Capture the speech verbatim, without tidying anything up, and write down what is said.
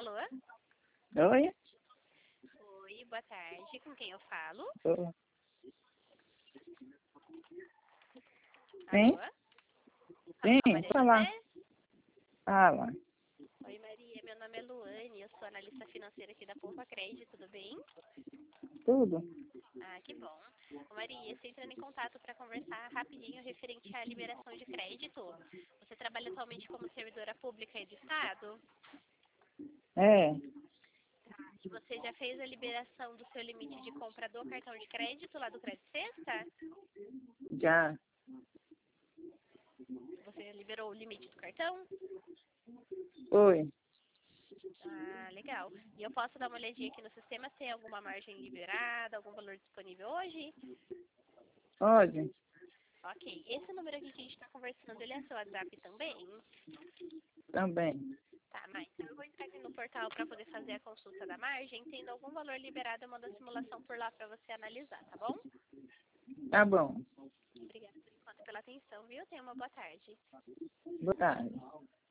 Alô? Oi? Oi, boa tarde. Com quem eu falo? Oi. Sim? Alô? Falo com a Sim, Maria fala. José? Fala. Oi, Maria. Meu nome é Luane. Eu sou analista financeira aqui da Poupa Crédito. Tudo bem? Tudo? Ah, que bom. Ô, Maria, estou entrando em contato para conversar rapidinho referente à liberação de crédito. Você trabalha atualmente como servidora pública aí do Estado? É, E você já fez a liberação do seu limite de compra do cartão de crédito lá do Crédito Sexta? já. Você liberou o limite do cartão? Oi. Ah, legal. E eu posso dar uma olhadinha aqui no sistema se tem alguma margem liberada, algum valor disponível hoje? Pode? Ok. Esse número aqui que a gente está conversando, ele é seu WhatsApp também? Também. Tá, mas então eu vou entrar aqui no portal para poder fazer a consulta da margem. Tendo algum valor liberado, eu mando a simulação por lá para você analisar, tá bom? Tá bom. Obrigada por enquanto pela atenção, viu? Tenha uma boa tarde. Boa tarde.